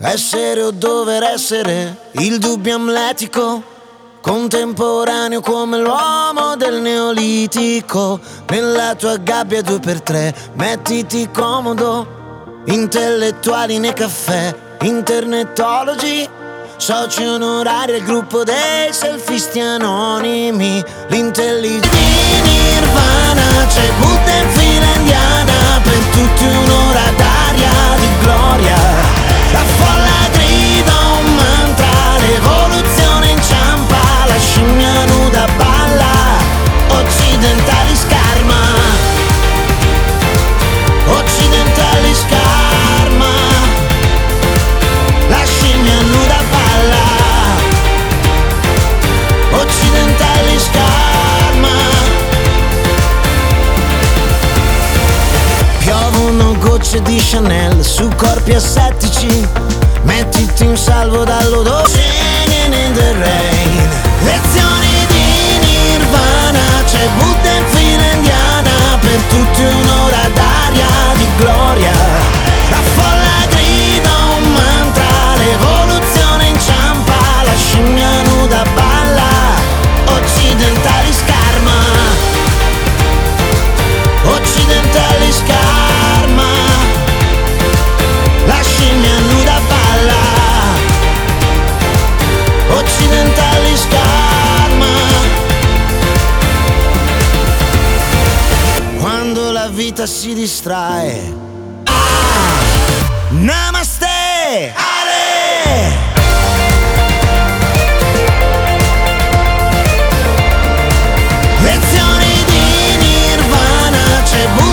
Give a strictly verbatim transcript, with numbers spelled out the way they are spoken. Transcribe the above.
Essere o dover essere, il dubbio amletico, contemporaneo come l'uomo del neolitico. Nella tua gabbia due per tre, mettiti comodo. Intellettuali nei caffè, internetologi, soci onorari al gruppo dei selfisti anonimi. L'intelligenza nirvana, c'è Buddha in fila indiana, per tutti un'ora d'aria di gloria. La folla grida un mantra, l'evoluzione inciampa, la scimmia nuda balla, occidentali scarma, occidentali scarma, la scimmia nuda balla, occidentali scarma. Piovono gocce di Chanel su corpi assettici, mettiti in salvo dall'odore. Singing in the rain, lezioni di nirvana, c'è Buddha in fila indiana, per tutti un'ora d'aria di gloria. La folla grida un mantra, l'evoluzione inciampa, la scimmia nuda balla, occidentali scarma, occidentali scarma, la scimmia nuda balla, occidentali scarma. Quando la vita si distrae, ah, namaste, Ale. Lezioni di nirvana, c'è